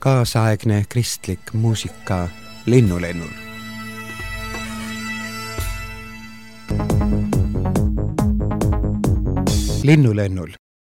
kaasaegne kristlik muusika Linnulennul. Linnulennul.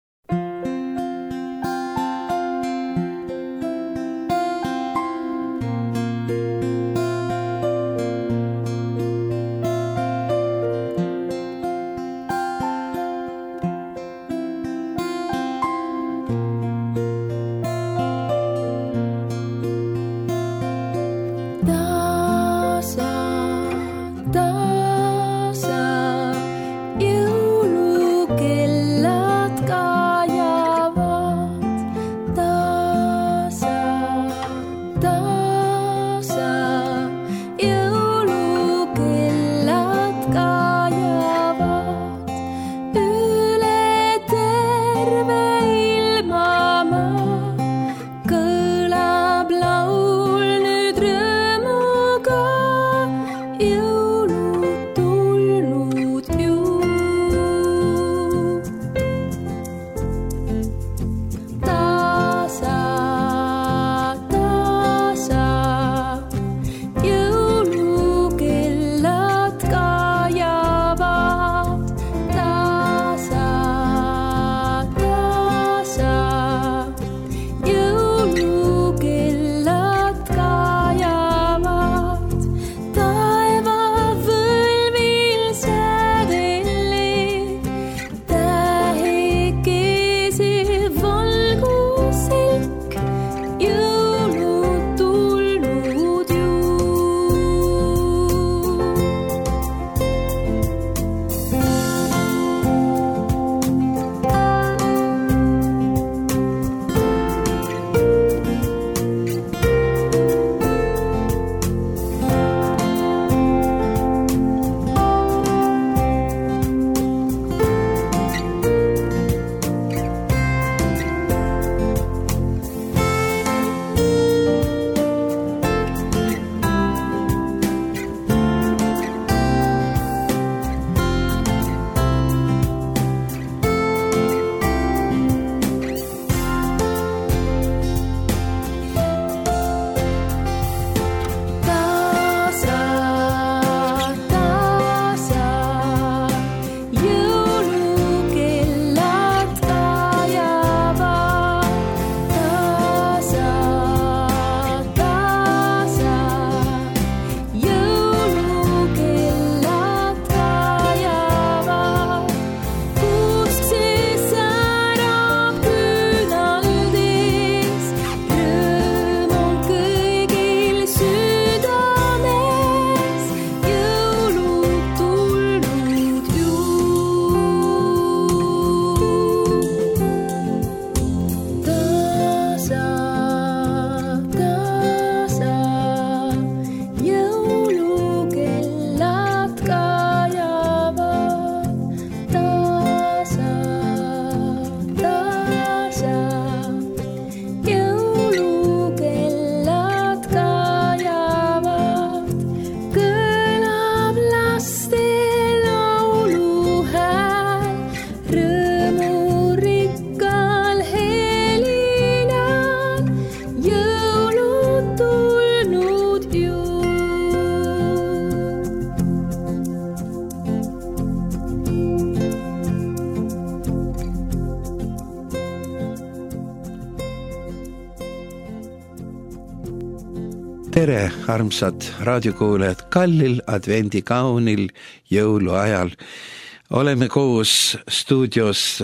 Tere, armsad raadiokuulajad kallil advendikaunil jõuluajal. Oleme koos stuudios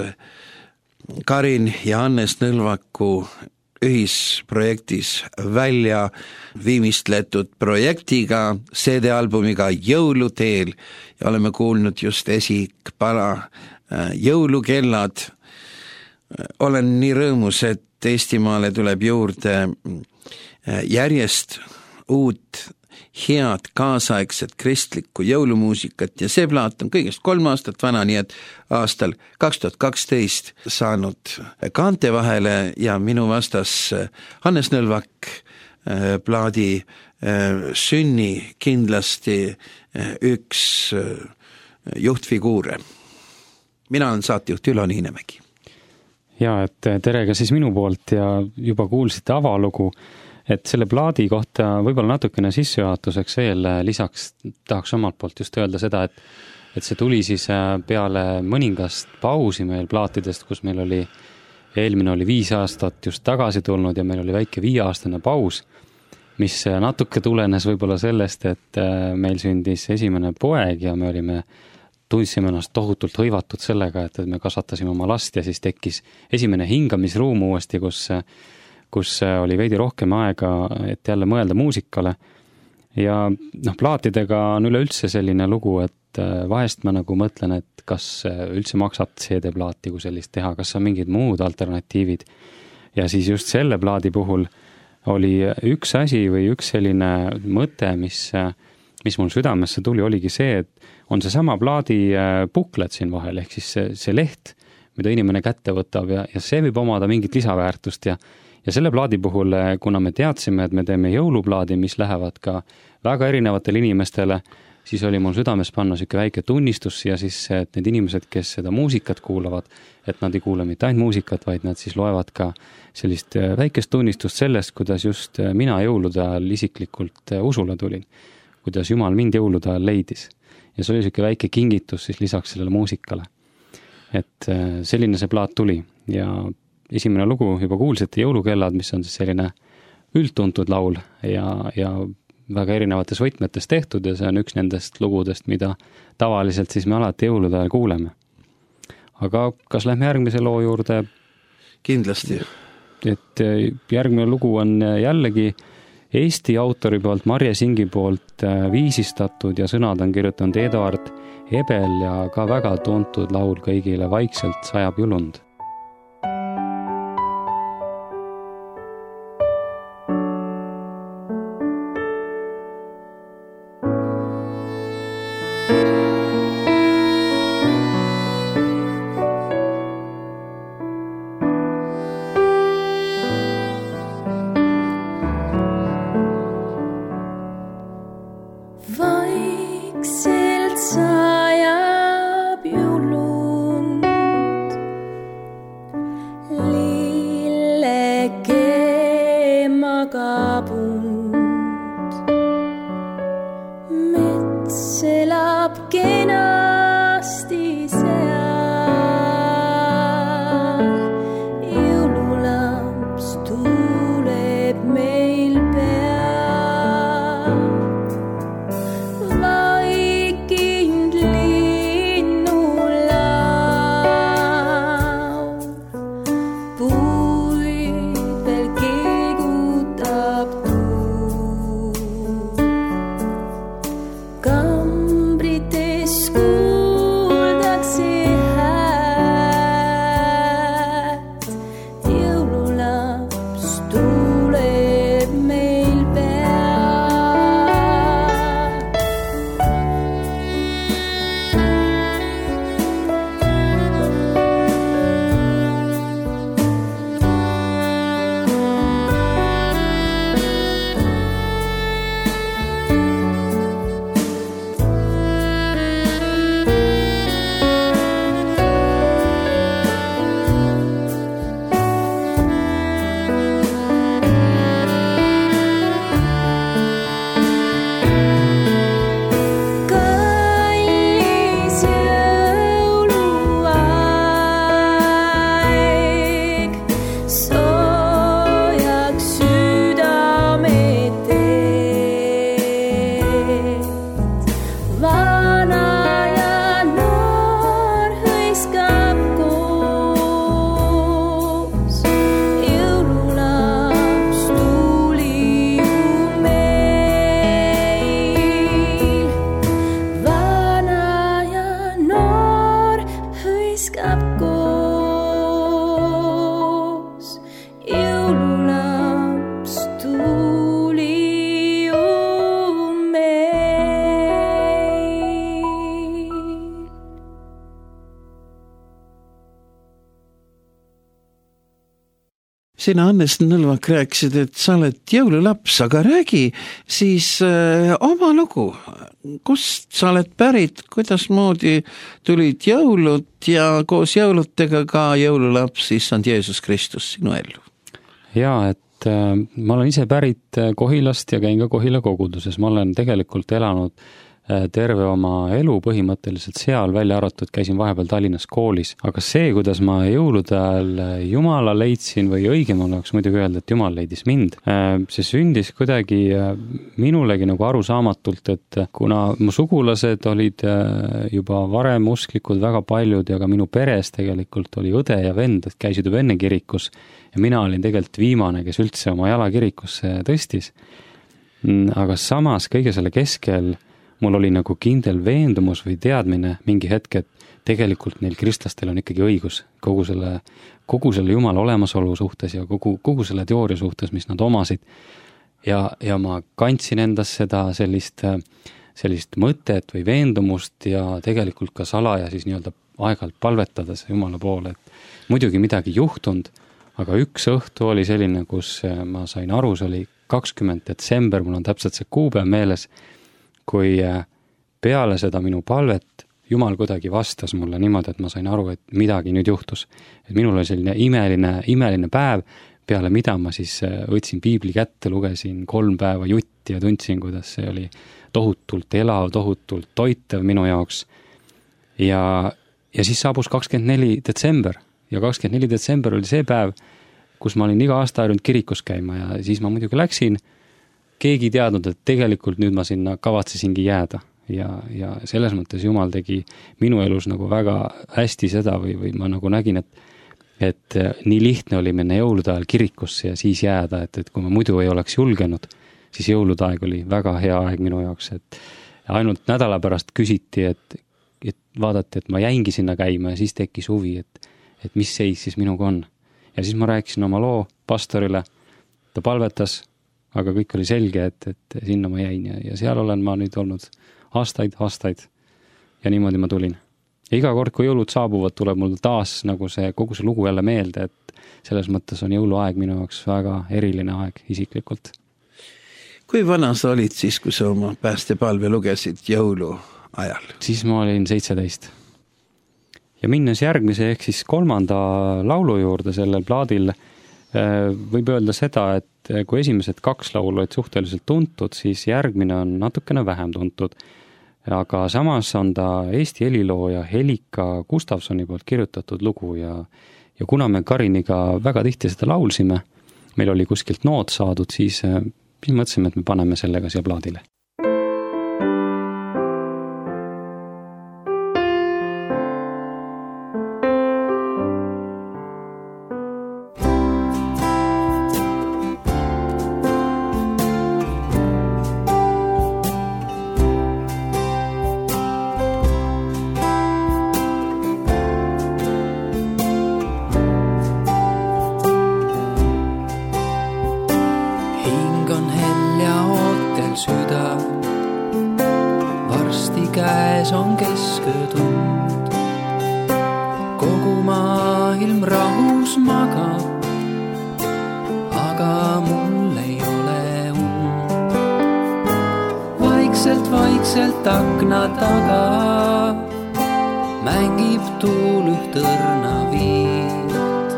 Karin ja Hannes Nõlvaku ühisprojektis välja viimistletud projektiga, CD-albumiga Jõuluteel ja oleme kuulnud just esikpala Jõulukellad. Olen nii rõõmus, et Eestimaale tuleb juurde järjest uut, head, kaasaegset kristlikku jõulumuusikat ja see plaat on kõigest 3 aastat vana, nii et aastal 2012 saanud kaante vahele ja minu vastas Hannes Nõlvak, plaadi sünni kindlasti üks juhtfiguure. Mina olen saatejuht Ülo Niinemägi. Ja, et tere ka siis minu poolt ja juba kuulsite avalugu, et selle plaadi kohta võib-olla natukene sissejuhatuseks veel lisaks tahaks omalt poolt just öelda seda, et see tuli siis peale mõningast pausi meil plaatidest, kus meil oli, eelmine oli 5 aastat just tagasi tulnud ja meil oli väike 5-aastane paus, mis natuke tulenes võib-olla sellest, et meil sündis esimene poeg ja me tundsime ennast tohutult hõivatud sellega, et me kasvatasime oma last ja siis tekkis esimene hingamisruum uuesti, kus oli veidi rohkem aega, et jälle mõelda muusikale. Ja plaatidega on üleüldse selline lugu, et vahest ma nagu mõtlen, et kas üldse maksab CD-plaati kui sellist teha, kas on mingid muud alternatiivid. Ja siis just selle plaadi puhul oli üks asi või üks selline mõte, mis mul südamesse tuli, oligi see, et on see sama plaadi buklet siin vahel, ehk siis see leht, mida inimene kätte võtab ja see võib omada mingit lisaväärtust ja selle plaadi puhul, kuna me teadsime, et me teeme jõuluplaadi, mis lähevad ka väga erinevatele inimestele, siis oli mul südames panna selline väike tunnistus ja siis, et need inimesed, kes seda muusikat kuulavad, et nad ei kuule mitte ainult muusikat, vaid nad siis loevad ka sellist väikest tunnistust sellest, kuidas just mina jõulude ajal isiklikult usule tulin, kuidas Jumal mind jõulude ajal leidis. Ja see oli selline väike kingitus siis lisaks sellele muusikale. Et selline see plaat tuli ja esimene lugu juba kuulsite Jõulukellad, mis on siis selline üldtuntud laul ja väga erinevates võtmetes tehtud ja see on üks nendest lugudest, mida tavaliselt siis me alati jõulude ajal kuuleme. Aga kas lähme järgmise loo juurde? Kindlasti. Et järgmine lugu on jällegi Eesti autori poolt, Marje Singi poolt viisistatud ja sõnad on kirjutanud Eduard Ebel ja ka väga tuntud laul kõigile Vaikselt sajab julund. Tule sina, Hannes Nõlvak, rääkisid, et sa oled jõululaps, aga räägi siis oma lugu. Kust sa oled pärit, kuidas moodi tulid jõulud ja koos jõulutega ka jõululaps issand Jeesus Kristus sinu ellu? Jaa, et ma olen ise pärit Kohilast ja käin ka Kohila koguduses. Ma olen tegelikult elanud terve oma elu põhimõtteliselt seal, välja arvatud, käisin vahepeal Tallinnas koolis. Aga see, kuidas ma jõulude ajal Jumala leidsin või õigem oleks muidugi öelda, et Jumal leidis mind, see sündis kuidagi minulegi nagu arusaamatult, et kuna mu sugulased olid juba varem usklikud väga paljud ja ka minu peres tegelikult oli õde ja vend, käisid juba enne kirikus ja mina olin tegelikult viimane, kes üldse oma jala kirikusse tõstis. Aga samas kõige selle keskel mul oli nagu kindel veendumus või teadmine mingi hetk, et tegelikult neil kristlastel on ikkagi õigus kogu selle Jumala olemasolu suhtes ja kogu selle teooria suhtes, mis nad omasid. Ja ma kandsin endas seda sellist mõtet või veendumust ja tegelikult ka salaja siis nii-öelda aeg-ajalt palvetades Jumala poole, et muidugi midagi juhtunud, aga üks õhtu oli selline, kus ma sain aru, see oli 20. detsember, mul on täpselt see kuupäev meeles, kui peale seda minu palvet Jumal kuidagi vastas mulle niimoodi, et ma sain aru, et midagi nüüd juhtus. Et minul oli selline imeline päev, peale mida ma siis võtsin piibli kätte, lugesin 3 päeva jutti ja tundsin, kuidas see oli tohutult elav, tohutult toitev minu jaoks. Ja siis saabus 24. detsember ja 24. detsember oli see päev, kus ma olin iga aasta harjunud kirikus käima ja siis ma muidugi läksin. Keegi teadnud, et tegelikult nüüd ma sinna kavatsesingi jääda ja selles mõttes Jumal tegi minu elus nagu väga hästi seda või ma nagu nägin, et nii lihtne oli minna jõulude ajal kirikusse ja siis jääda, et kui ma muidu ei oleks julgenud, siis jõulude aeg oli väga hea aeg minu jaoks, et ainult nädala pärast küsiti, et vaadati, et ma jäingi sinna käima ja siis tekkis huvi, et mis seis siis minuga on. Ja siis ma rääkisin oma loo pastorile, ta palvetas, aga kõik oli selge, et sinna ma jäin ja seal olen ma nüüd olnud aastaid ja niimoodi ma tulin. Ja iga kord, kui jõulud saabuvad, tuleb mul taas nagu kogu see lugu jälle meelde, et selles mõttes on jõuluaeg minu jaoks väga eriline aeg isiklikult. Kui vana sa olid siis, kui sa oma päästepalve lugesid jõulu ajal? Siis ma olin 17. Ja minnes järgmise ehk siis 3. laulu juurde sellel plaadil, võib öelda seda, et kui esimesed 2 laulu olid suhteliselt tuntud, siis järgmine on natukene vähem tuntud. Aga samas on ta Eesti helilooja Helika Gustavsoni poolt kirjutatud lugu ja kuna me Kariniga väga tihti seda laulsime, meil oli kuskilt noot saadud, siis mõtlesime, et me paneme sellega siia plaadile. Vaikselt akna taga mängib tuul üht õrna viirt.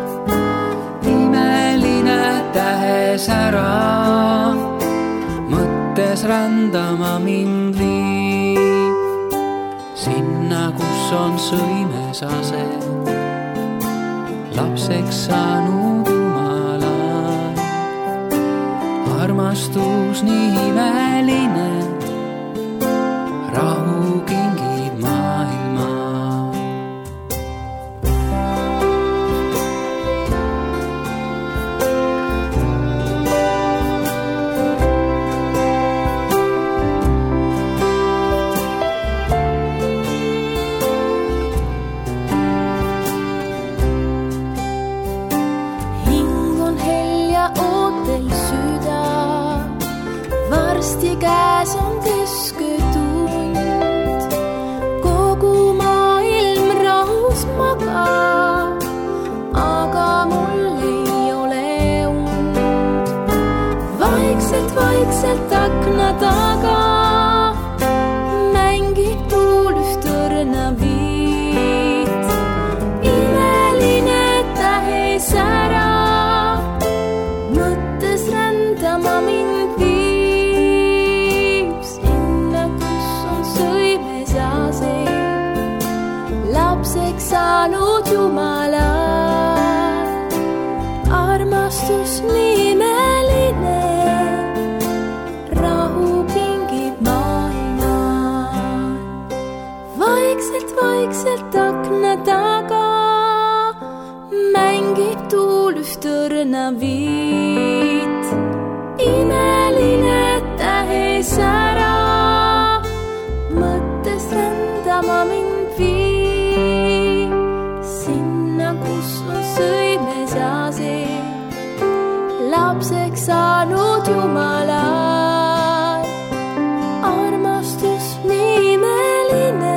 Imeline tähes ära, mõttes rändama mind viib. Sinna, kus on sõimes ase, lapseks saanud Jumala. Armastus nii imeline, rahu kingib maailma. Hing on hell ja ootel süda, varsti käes on keskötund. vaikselt akna taga mängib tuul üht õrnaviit. Imeline tähes ära, mõttes rändama mind viib. Sinna, kus on sõimes ja see lapseks saanud Jumala. Armastus nii imeline, vaikselt akna taga mängib tuul üht õrnaviit. Imeline tähes ära, mõttes rändama mind viib. Sinna, kus on sõimes ja see lapseks saanud Jumala. Armastus nii imeline,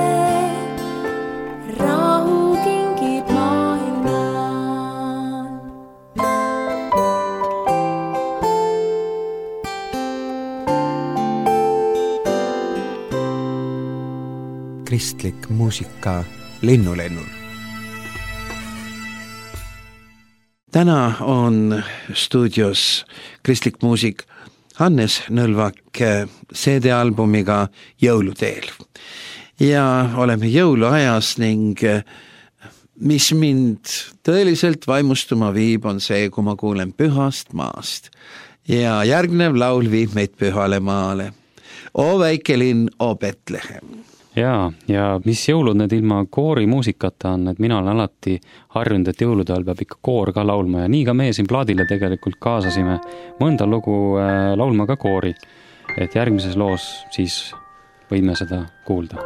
kristlik muusika Linnulennul. Täna on stuudios kristlik muusik Hannes Nõlvak CD-albumiga Jõuluteel. Ja oleme jõuluajas ning mis mind tõeliselt vaimustuma viib, on see, kui ma kuulen Pühast maast. Ja järgnev laul viib meid Pühale maale. O väike linn, o Betlehem. Ja mis jõulud need ilma koorimuusikata on, et mina olen alati harjunud, et jõulude ajal peab ikka koor ka laulma ja nii ka meie siin plaadile tegelikult kaasasime mõnda lugu laulma ka koori, et järgmises loos siis võime seda kuulda.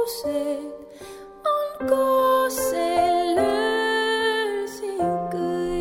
koos sellöösin kõik.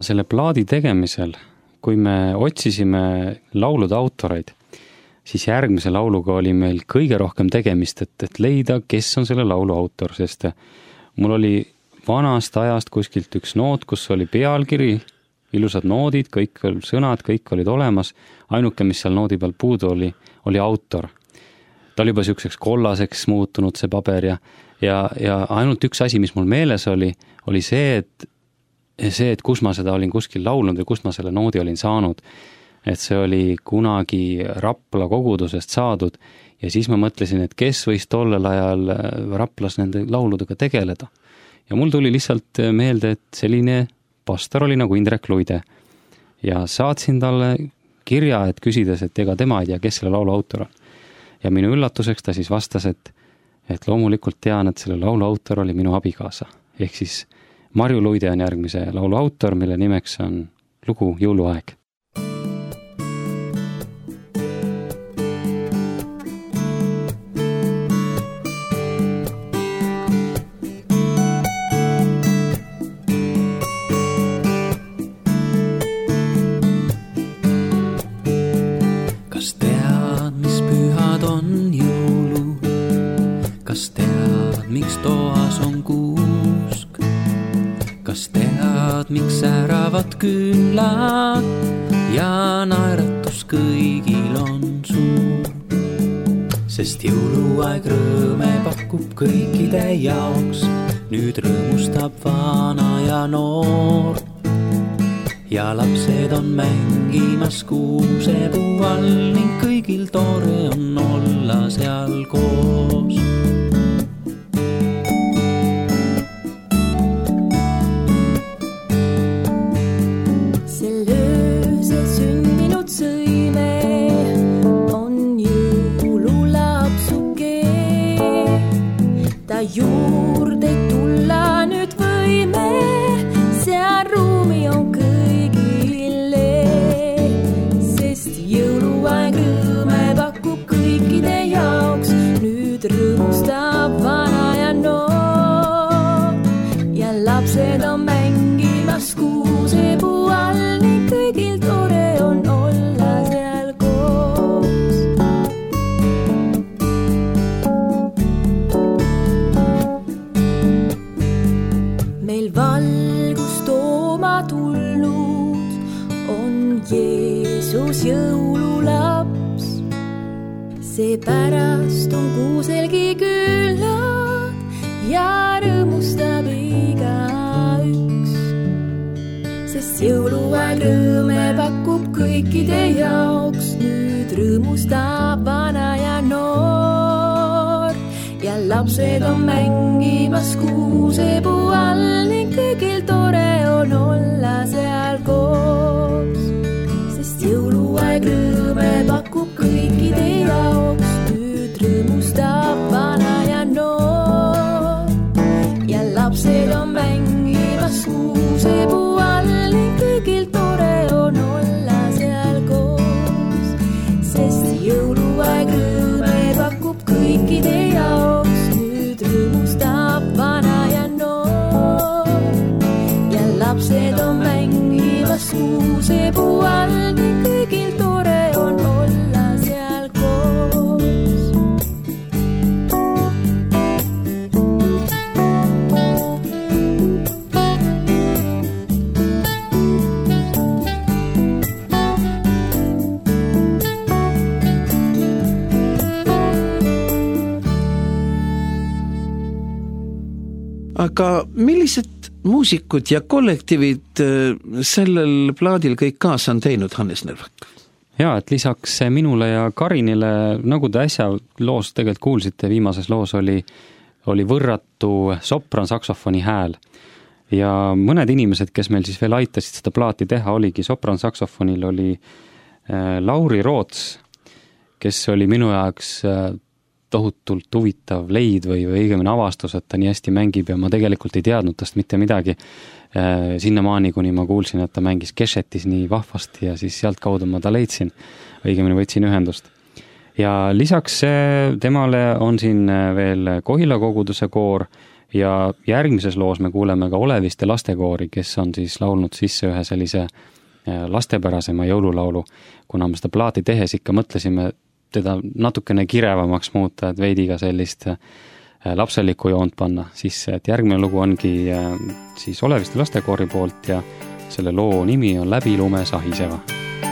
selle plaadi tegemisel, kui me otsisime laulude autoreid, siis järgmise lauluga oli meil kõige rohkem tegemist, et leida, kes on selle laulu autor, sest mul oli vanast ajast kuskilt üks noot, kus oli pealkiri, ilusad noodid, kõik sõnad, kõik olid olemas. Ainuke, mis seal noodi peal puudu oli autor. Ta oli juba selliseks kollaseks muutunud see paber ja ainult üks asi, mis mul meeles oli see, et kus ma seda olin kuskil laulnud või kus ma selle noodi olin saanud. Et see oli kunagi Rapla kogudusest saadud ja siis ma mõtlesin, et kes võis tollel ajal Raplas nende lauludega tegeleda. Ja mul tuli lihtsalt meelde, et selline pastor oli nagu Indrek Luide ja saatsin talle kirja, et küsides, et ega tema ei tea, kes selle laulu autor on. Ja minu üllatuseks ta siis vastas, et loomulikult tean, et selle laulu autor oli minu abikaasa. Ehk siis Marju Luide on järgmise laulu autor, mille nimeks on lugu Jõuluaeg. Miks säravad küünlad ja naeratus kõigil on suur, sest jõuluaeg rõõme pakub kõikide jaoks. Nüüd rõõmustab vana ja noor ja lapsed on mängimas kuusepuu all ning kõigil tore on olla seal koos. Juurde tulla nüüd võime, seal ruumi on kõigile, sest jõuluaeg rõõme pakub kõikide jaoks. Nüüd rõõmustab vana ja noor ja lapsed on mängimas kuusepuu all ning kõigil tore on olla seal koos. Meil valgust tooma tulnud on Jeesus jõululaps. Seepärast on kuuselgi küllad ja rõõmustab igaüks, sest jõuluaeg rõõme pakub kõikide jaoks. Nüüd rõõmustab vana ja noor ja lapsed on mängimas kuusepuu all ning kõigil tore on olla seal koos, sest jõuluaeg rõõme pakub kõikide jaoks. Nüüd rõõmustab vana ja noor ja lapsed on mängimas kuusepuu all ning kõigil tore on olla seal koos, sest jõuluaeg rõõme pakub kõikide jaoks. Nüüd rõõmustab vana ja noor ja lapsed on mängimas kuusepuu all ning kõigil tore on olla seal koos. Aga millised muusikud ja kollektiivid sellel plaadil kõik kaasa on teinud, Hannes Nõrvak? Jaa, et lisaks minule ja Karinile, nagu te äsja loos tegelikult kuulsite, viimases loos oli võrratu sopran-saksofoni hääl. Ja mõned inimesed, kes meil siis veel aitasid seda plaati teha, oligi sopran-saksofonil oli Lauri Roots, kes oli minu jaoks tohutult huvitav leid või õigemini avastus, et ta nii hästi mängib ja ma tegelikult ei teadnud tast mitte midagi sinnamaani, kuni ma kuulsin, et ta mängis Keshetis nii vahvasti ja siis sealt kaudu ma ta leidsin, õigemini võtsin ühendust. Ja lisaks temale on siin veel Kohila koguduse koor, ja järgmises loos me kuuleme ka Oleviste lastekoori, kes on siis laulnud sisse ühe sellise lastepärasema jõululaulu, kuna me seda plaati tehes ikka mõtlesime teda natukene kirevamaks muuta, et veidi ka sellist lapselikku joont panna sisse, et järgmine lugu ongi siis Oleviste lastekoori poolt ja selle loo nimi on Läbi lume sahiseva.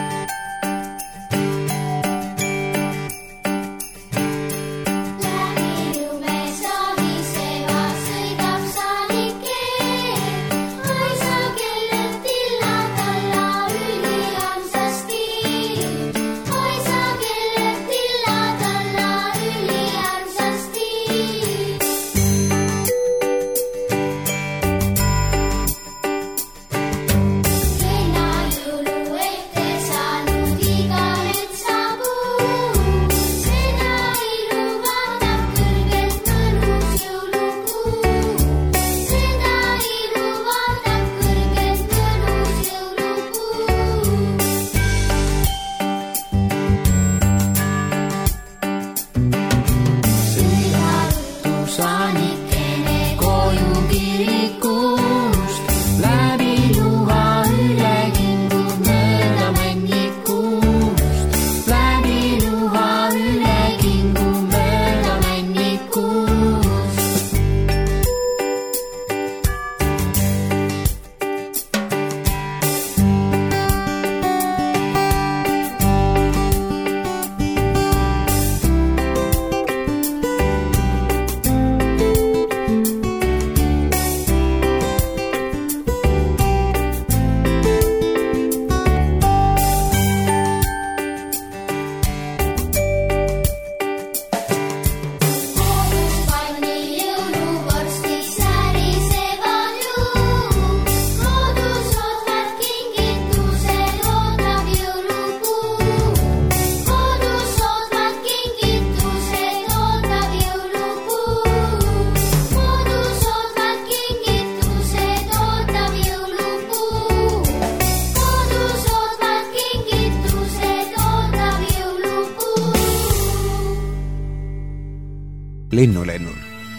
Linnulennul.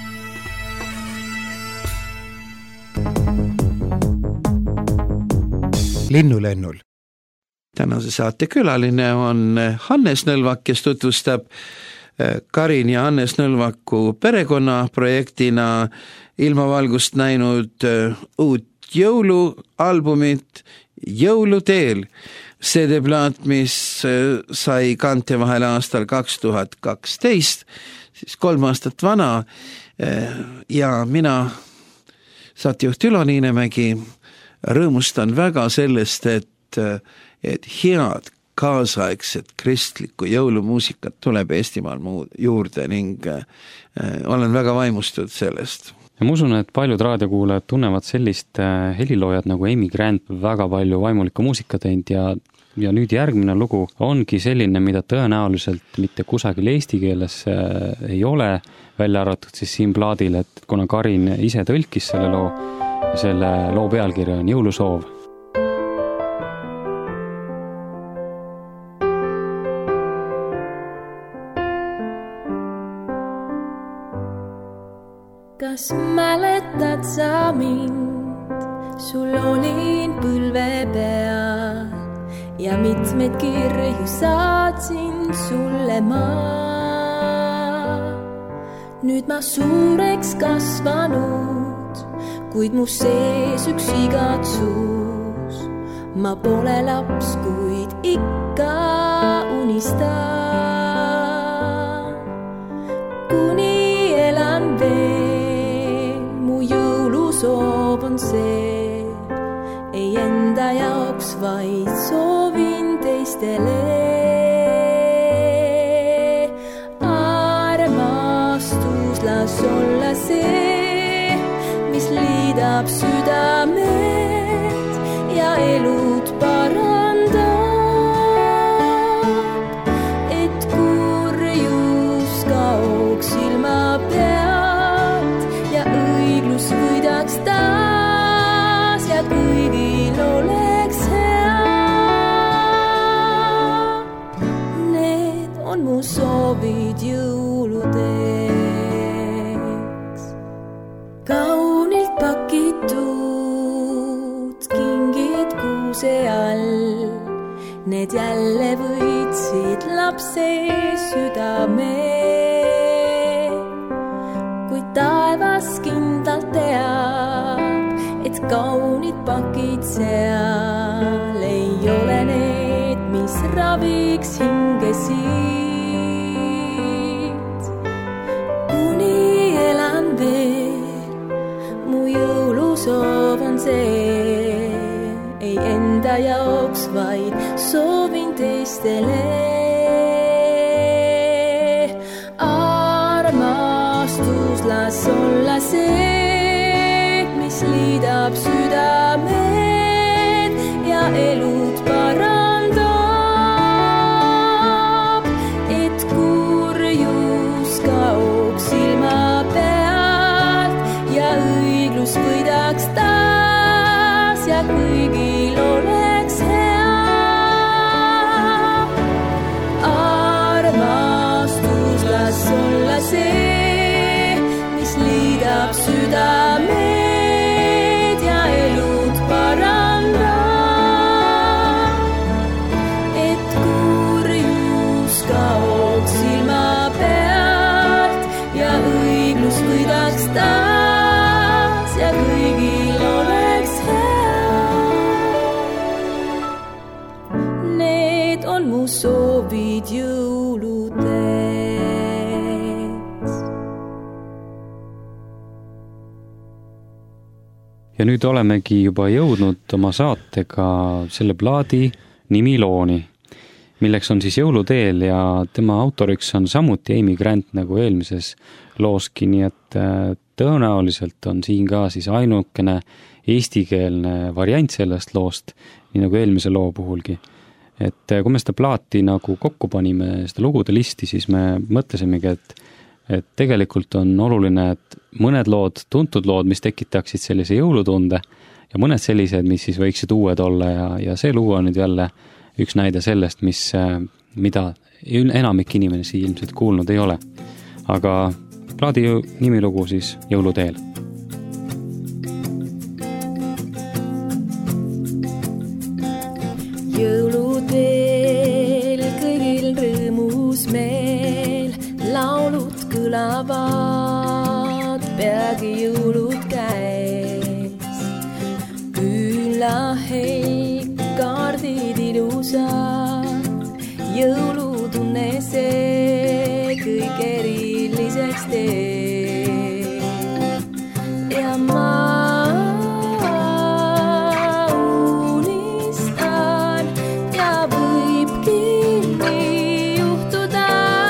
Linnulennul. Tänase saate külaline on Hannes Nõlvak, kes tutvustab Karin ja Hannes Nõlvaku perekonnaprojektina ilmavalgust näinud uut jõulualbumit Jõuluteel. CD-plaat, mis sai kante vahel aastal 2012, siis 3 aastat vana ja mina, saatejuht Ülo Niinemägi, rõõmustan väga sellest, et head kaasaegset kristlikku jõulumuusikat tuleb Eestimaal juurde ning olen väga vaimustunud sellest. Ja ma usun, et paljud raadiokuulajad tunnevad sellist heliloojad nagu Amy Grant, väga palju vaimulikku muusika teinud ja nüüd järgmine lugu ongi selline, mida tõenäoliselt mitte kusagil eesti keeles ei ole, välja arvatud siis siin plaadil, et kuna Karin ise tõlkis selle loo pealkirja on Jõulusoov. Kas mäletad sa mind, sul olin põlve peal ja mitmed kirju saatsin sulle ma. Nüüd ma suureks kasvanud, kuid mu sees üks igatsus. Ma pole laps, kuid ikka unistan. Kuni elan veel, mu jõulusoov on see, ei enda jaoks, vaid soovin teistele. Armastus las olla see, mis liidab südamed ja elud parandab, et kurjus kaoks ilma pealt ja õiglus võidaks taas ja kõigil oleks hea. Need on mu soovid jõuludeks. pakid seal, ei ole need, mis raviks hingesid. Kuni elan veel, mu jõulusoov on see, ei enda jaoks, vaid soovin teistele. Armastus las olla see, mis liidab südamed ja elud parandab, et kurjus kaoks silma pealt ja õiglus võidaks taas ja kõigil oleks hea. Armastus las olla see, mis liidab südamed ja elud parandab, et kurjus kaoks silma pealt ja õiglus võidaks taas ja kõigil oleks hea. Need on mu soovid jõuludeks. Ja nüüd olemegi juba jõudnud oma saatega selle plaadi nimilooni, milleks on siis Jõuluteel ja tema autoriks on samuti Amy Grant nagu eelmises looski, nii et tõenäoliselt on siin ka siis ainukene eestikeelne variant sellest loost, nii nagu eelmise loo puhulgi. Et kui me seda plaati nagu kokku panime, seda lugude listi, siis me mõtlesimegi, et tegelikult on oluline, et mõned lood, tuntud lood, mis tekitaksid sellise jõulutunde ja mõned sellised, mis siis võiksid uued olla ja see lugu on nüüd jälle üks näide sellest, mida enamik inimesi ilmselt kuulnud ei ole. Aga plaadi nimilugu siis Jõuluteel. Jõuluteel kõigil rõõmus meel, laulud kõlavad, peagi jõulud käes. Külahelg, kaardid ilusad, jõulutunne see kõik eriliseks teeb. Ja ma unistan ja võibki nii juhtuda.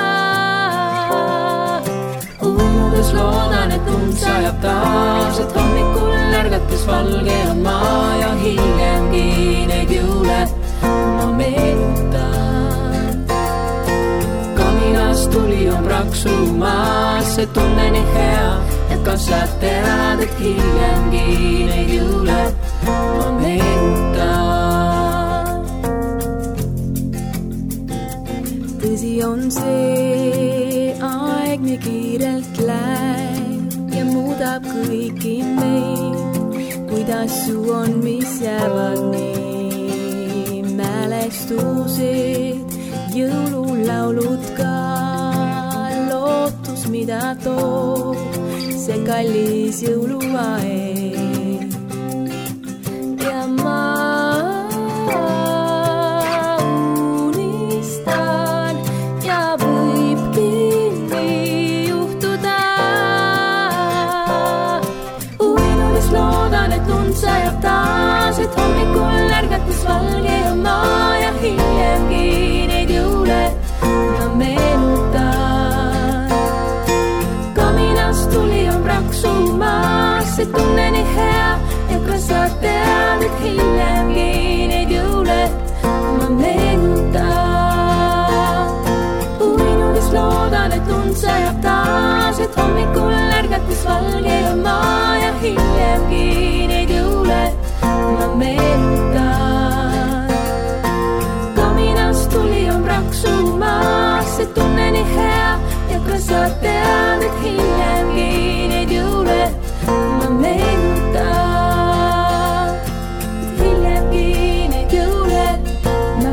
Unudes loodan, et tund sajab taas, et hommikul ärgates valge on maa ja hiljemgi neid jõule ma meenutan. Kaminas tuli on praksumaas, see tunne nii hea, et kas sa tead, et hiljemgi neid jõule ma meenutan. Tõsi on see, aeg nii kiirelt läheb ja muudab kõiki meid, kuid asju on, mis jäävad nii mälestused, jõululaulud ka, lootus, mida toob see kallis jõuluaeg. Ja ma unistan ja võibki nii juhtuda. Uinudes loodan, et lund sajab taas, et hommikul ärgates valge on maa ja hiljemgi neid jõule ma meenutan. Kaminas tuli on praksumaas, see tunne nii hea ja kas sa tead, et hiljemgi neid jõule ma meenutan. Uinudes loodan, et lund sajab taas, et hommikul ärgates valge on maa ja hiljemgi neid jõule ma meenutan. Kaminas tuli on praksumaas, see tunne nii hea ja kas sa tead, et hiljemgi neid jõule ma meenutan. Hiljemgi neid jõule ma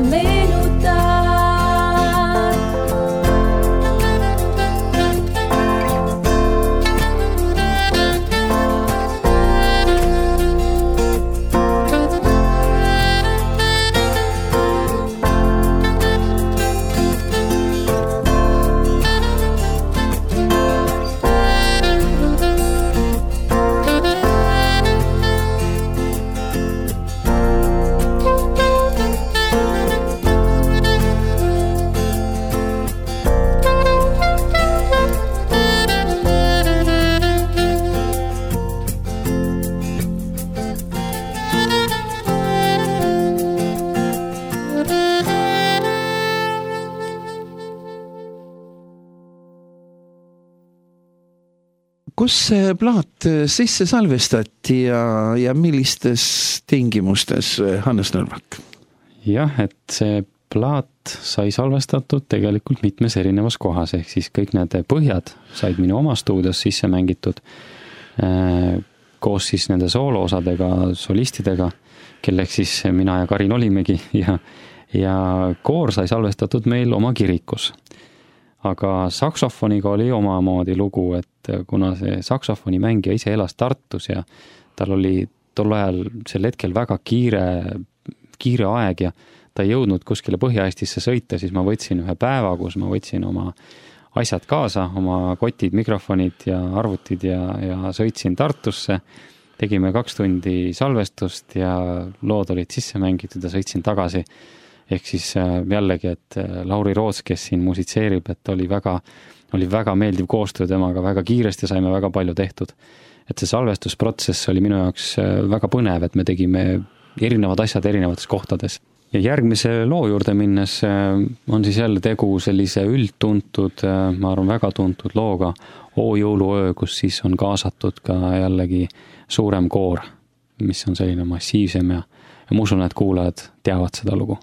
meenutan. kus see plaat sisse salvestati ja millistes tingimustes, Hannes Nõlvak? Jah, et see plaat sai salvestatud tegelikult mitmes erinevas kohas, ehk siis kõik need põhjad said minu oma stuudios sisse mängitud koos siis nende sooloosadega, solistidega, kelleks siis mina ja Karin olimegi ja koor sai salvestatud meil oma kirikus. Aga saksofoniga oli omamoodi lugu, et kuna see saksofoni mängija ise elas Tartus ja tal oli tol ajal sel hetkel väga kiire aeg ja ta ei jõudnud kuskile Põhja-Eestisse sõita, siis ma võtsin ühe päeva, kus ma võtsin oma asjad kaasa, oma kotid, mikrofonid ja arvutid ja sõitsin Tartusse. Tegime 2 tundi salvestust ja lood olid sisse mängitud ja sõitsin tagasi. Ehk siis jällegi, et Lauri Roots, kes siin musitseerib, et oli väga meeldiv koostöö temaga, väga kiiresti saime väga palju tehtud. Et see salvestusprotsess oli minu jaoks väga põnev, et me tegime erinevad asjad erinevates kohtades. Ja järgmise loo juurde minnes on siis jälle tegu sellise üldtuntud, ma arvan väga tuntud looga O jõuluöö, kus siis on kaasatud ka jällegi suurem koor, mis on selline massiivsem ja ma usun, et kuulajad teavad seda lugu.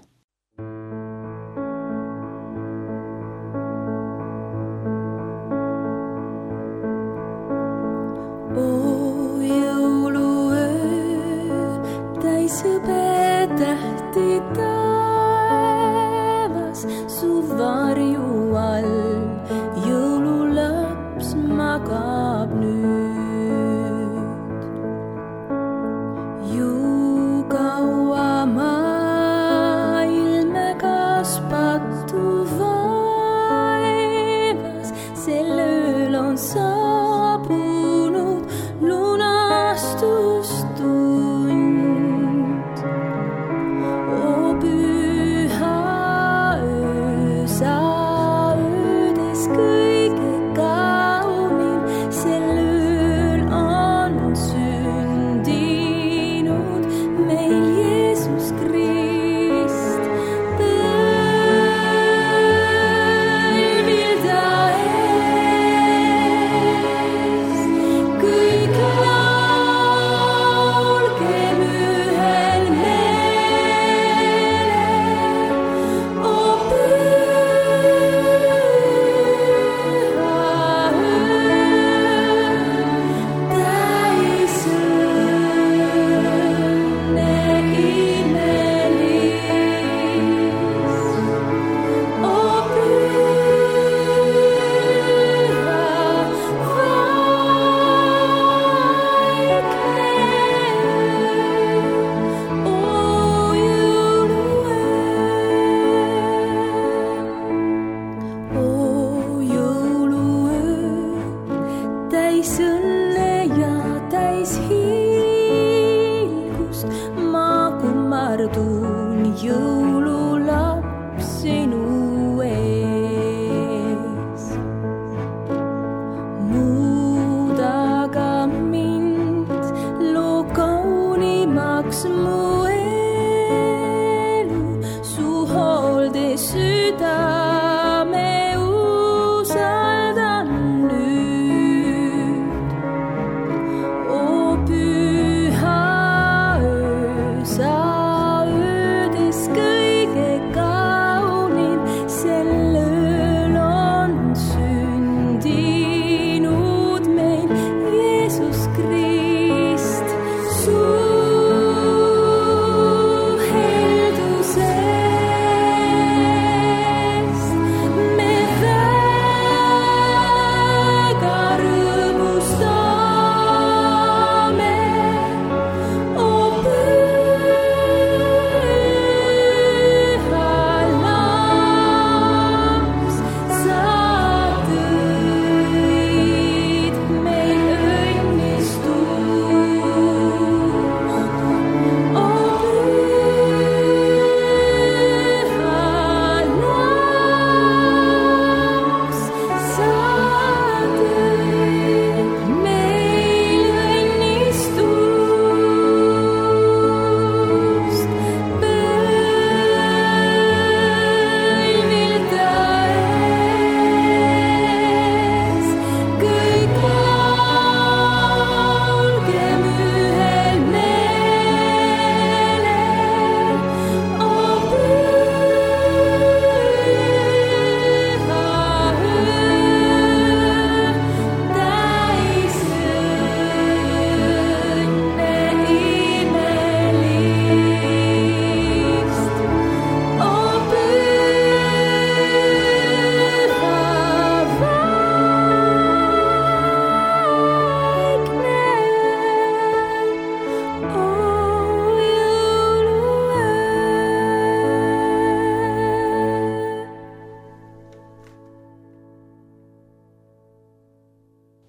Sellel on sündinud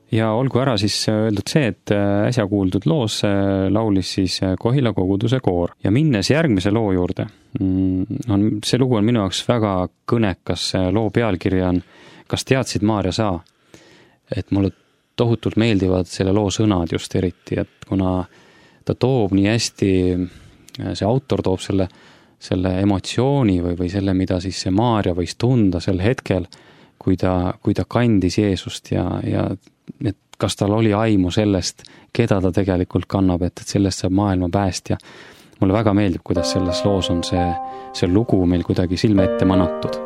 Ja olgu ära siis öeldud see, et äsja kuuldud loos laulis siis Kohila koguduse koor. Ja minnes järgmise loo juurde, see lugu on minu jaoks väga kõnekas, loo pealkirja on Kas teadsid Maarja sa? Et mulle tohutult meeldivad selle loo sõnad just eriti, et kuna ta toob nii hästi, see autor toob selle emotsiooni või selle, mida siis see Maarja võis tunda sel hetkel, kui ta kandis Jeesust ja et kas tal oli aimu sellest, keda ta tegelikult kannab, et sellest saab maailma päästja. Mulle väga meeldib, kuidas selles loos on see lugu meil kuidagi silme ette manatud.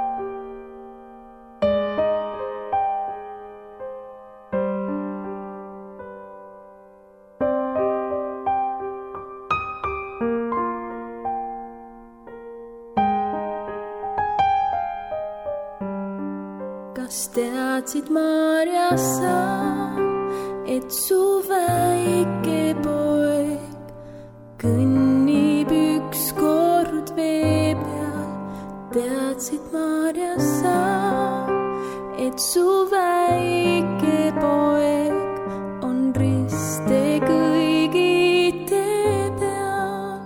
Kas teadsid Maarja sa, et su väike poeg kõnnib ükskord vee peal? Teadsid Maarja sa, et su väike poeg on riste kõigi tee peal?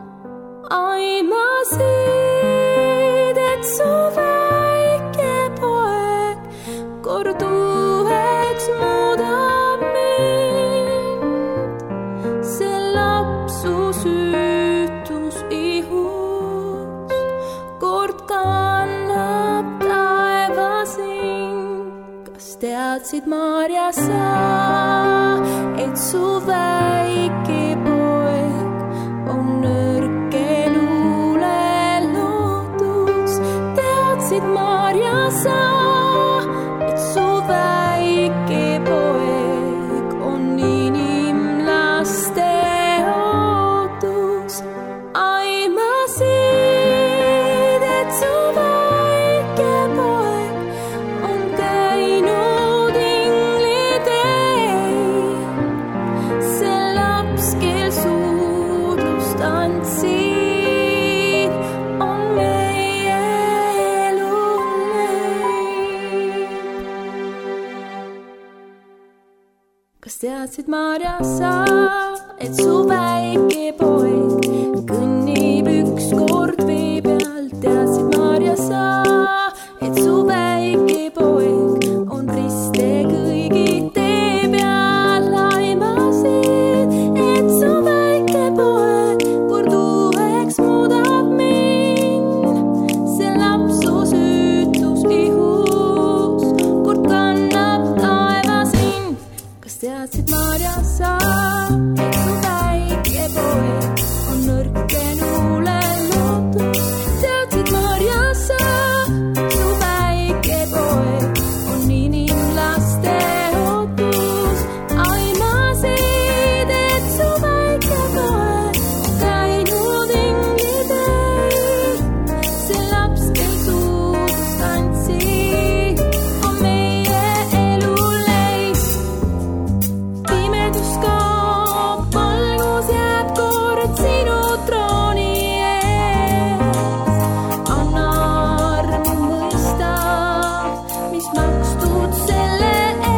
Aimasid, et su kord uueks muudab mind, see lapsu süütus ihus, kord kannab taevasin. Kas teadsid Maarja sa, et su väike poeg on nõrk elule lootus? Teadsid Maarja sa, su väike poeg on inimlaste ootus? Aimasid, et su väike poeg on käinud ingliteel, see laps, kel suudlust andsid, on meie Kas teadsid Maarja sa, et su väike poeg kõnnib ükskord vee peal? Teadsid Maarja sa, et su väike poeg on riste kõigi tee peal? Aimasid, et su väike poeg kord uueks muudab mind, see lapsu süütus ihus, kord kannab taevas mind. Kas teadsid Maarja sa, et su väike poeg on nõrk elule lootus? Teadsid Maarja sa, et su väike poeg on inimlaste ootus? Aimasid, et su väike poeg on käinud ingliteel, see laps, kel suudlust andsid, on meie elu leis. Pimedus kaob, valgus jääb kord sinu trooni ees. Anna armu mõista, mis makstud selle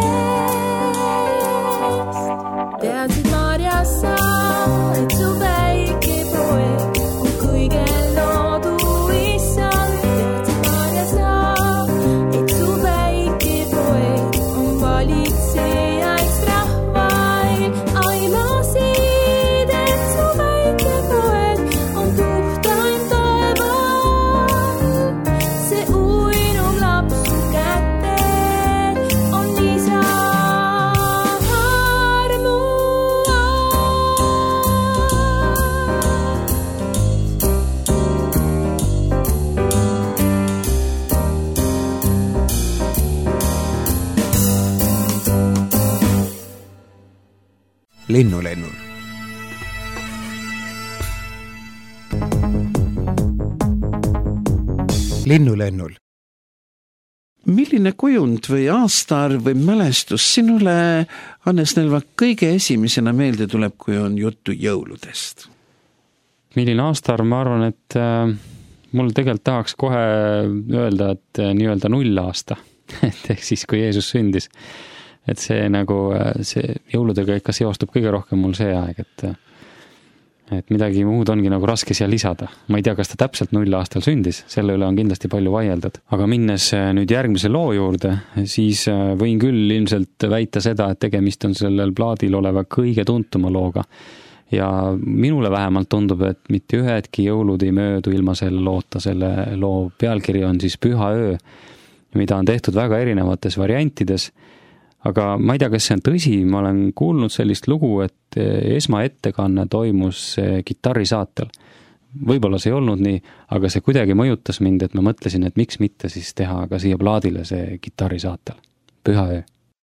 eest. Teadsid Maarja sa, et su väike poeg on kõige loodu issand? Teadsid Maarja sa, et su väike poeg on valitsejaks rahvail? Aimasid, et su väike poeg on puhtain taeval, see uinub lapsu kätel, on isa armu Linnulennul. Linnulennul. Milline kujund või aastaarv või mälestus sinule, Hannes Nelva, kõige esimesena meelde tuleb, kui on juttu jõuludest? Milline aastaarv, ma arvan, et mul tegelikult tahaks kohe öelda, et nii-öelda 0 aasta, et ehk siis, kui Jeesus sündis. et see nagu, see jõuludega ikka seostub kõige rohkem mul see aeg, et midagi muud ongi nagu raske siia lisada. Ma ei tea, kas ta täpselt 0 aastal sündis, selle üle on kindlasti palju vaieldud. Aga minnes nüüd järgmise loo juurde, siis võin küll ilmselt väita seda, et tegemist on sellel plaadil oleva kõige tuntuma looga. Ja minule vähemalt tundub, et mitte ühedki jõulud ei möödu ilma selle loota. Selle loo pealkiri on siis Püha öö, mida on tehtud väga erinevates variantides. Aga ma ei tea, kas see on tõsi, ma olen kuulnud sellist lugu, et esmaettekanne toimus kitarrisaatel. Võib-olla see ei olnud nii, aga see kuidagi mõjutas mind, et ma mõtlesin, et miks mitte siis teha ka siia plaadile see kitarrisaatel. Püha öö.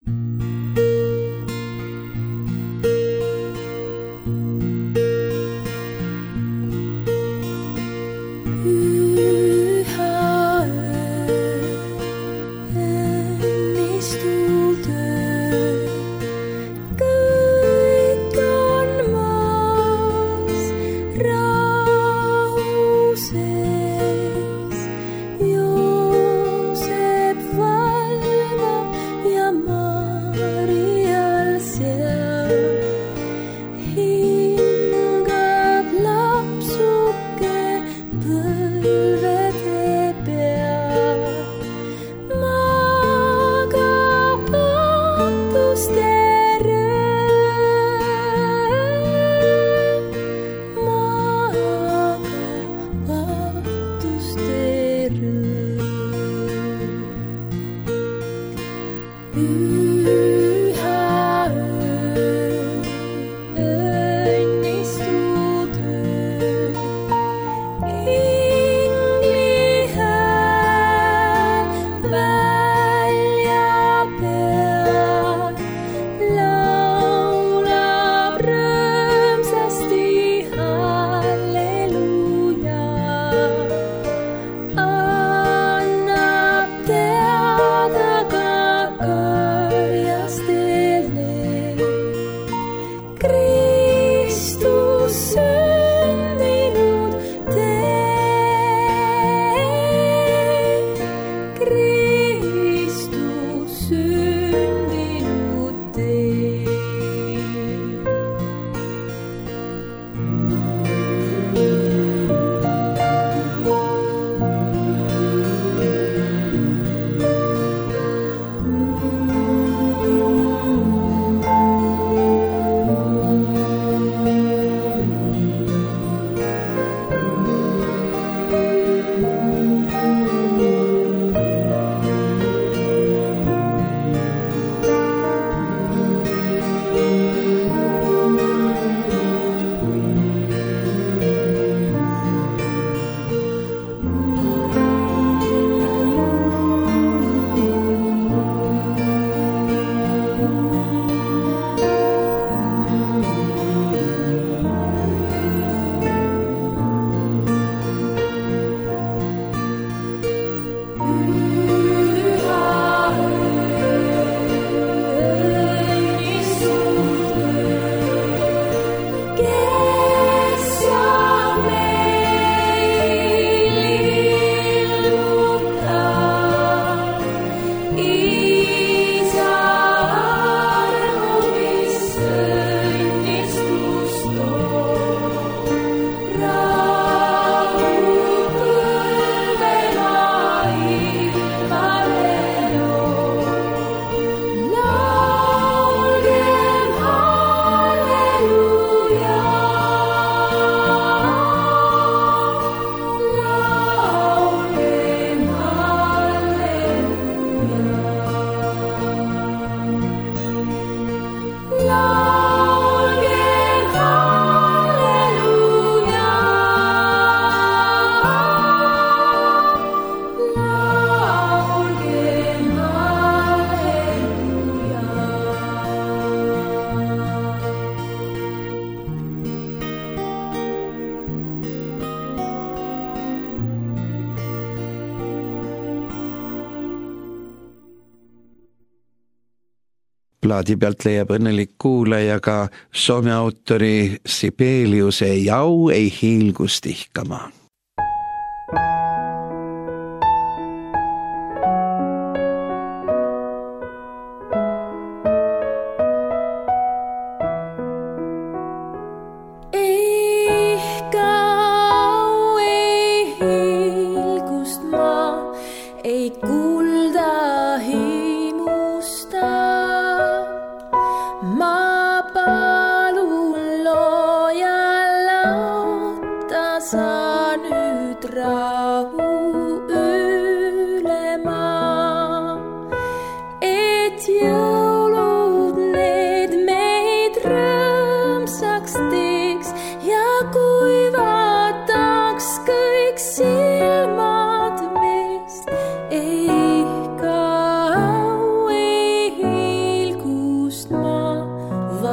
plaadi pealt leiab õnnelik kuulaja ka Soome autori Sibeliuse Jau ei hiilgus tihkama.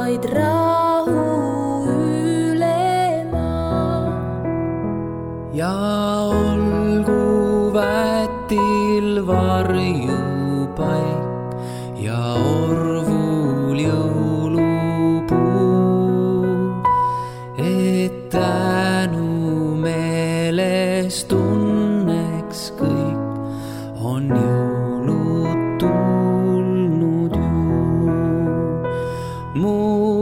vaid rahu üle maa. Ja olgu vätil varjupaik ja orvul jõulupuu, et tänu meeles tunneks kõik on jõulud tulnud ju. Mu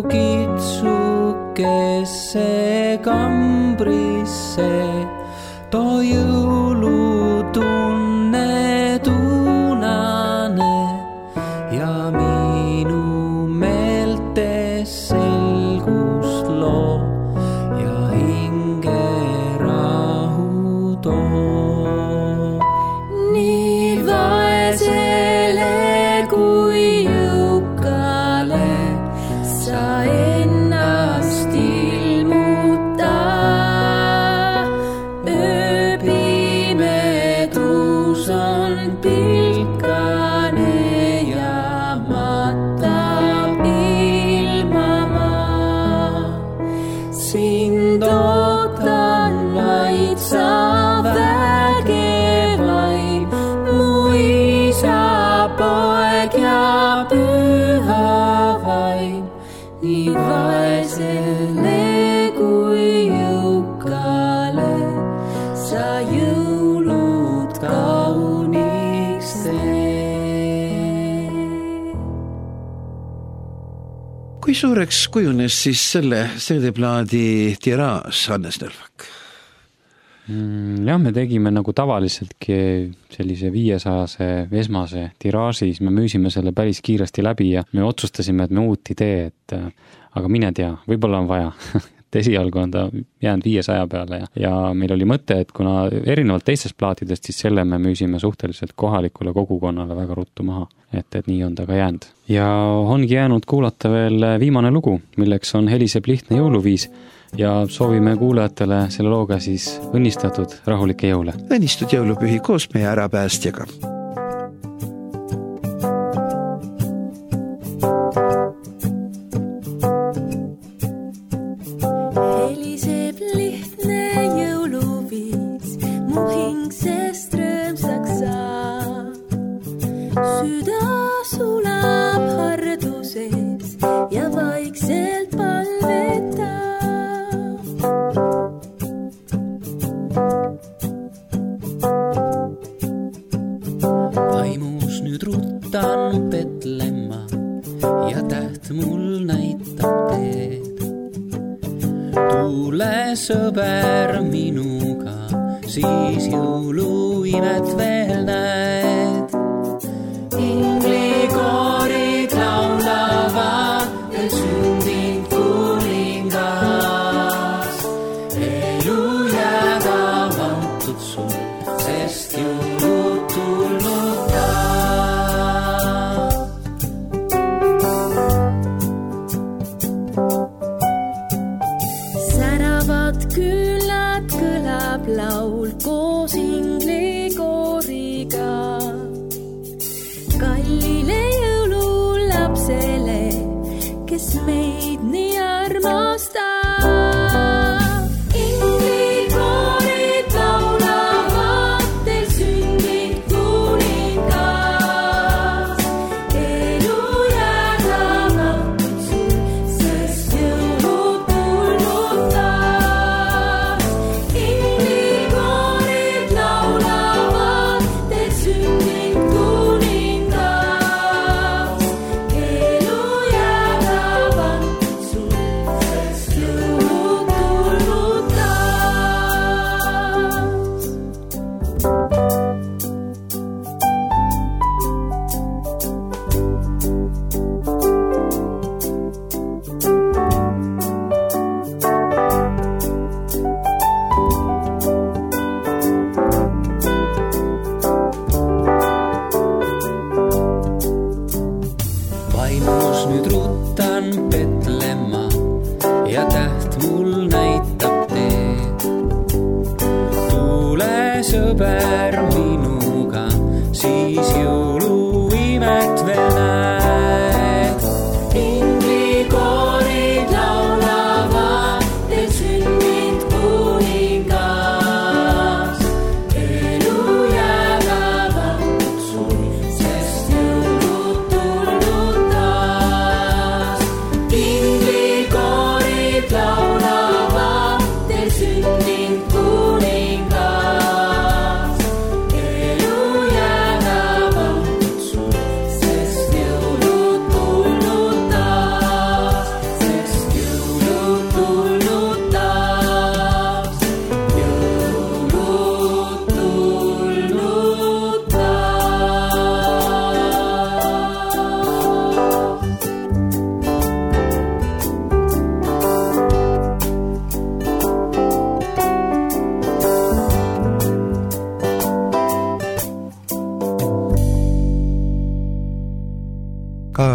kitsukesse kambrisse too jõulutunne tuunane ja minu meeltes selgust loo ja hinge rahu too. Nii vaesele kui jõukale sa ennast ilmuta. Ööpimedus on pilkane ja matab ilmamaa. Sind ootan vaid sa vägevaim, mu isa, poeg ja püha vaim. Nii vaesele kui jõukale sa jõulud kauniks tee. kui suureks kujunes siis selle CD-plaadi tiraaž, Hannes Nõlvak? Jah, me tegime nagu tavaliseltki sellise 500 esmase tiraaži, siis me müüsime selle päris kiiresti läbi ja me otsustasime, et me uut idee, aga mine tea, võib-olla on vaja. Esialgu on ta jäänud 500 peale ja meil oli mõte, et kuna erinevalt teistest plaatidest, siis selle me müüsime suhteliselt kohalikule kogukonnale väga ruttu maha, et nii on ta ka jäänud. Ja ongi jäänud kuulata veel viimane lugu, milleks on Heliseb lihtne jõuluviis ja soovime kuulajatele selle looga siis õnnistatud rahulikke jõule. Õnnistud jõulupühi koos meie ärapäästjaga. Heliseb lihtne jõuluviis, mu hing sest rõõmsaks saab. Süda sulab harduses ja vaikselt palvetab. Vaimus nüüd ruttan Petlemma ja täht mul näitab teed. Tule sõber minuga, siis jõuluimet veel näed. Inglikoorid laulavad veel sündinud kuningas. Elu jääb antud sul, sest jõulud tulnud taas. Säravad küllad kõlab laul koos inglikooriga.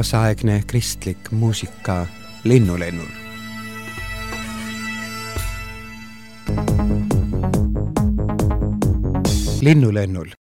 kaasaegne kristlik muusika Linnulennul. Linnulennul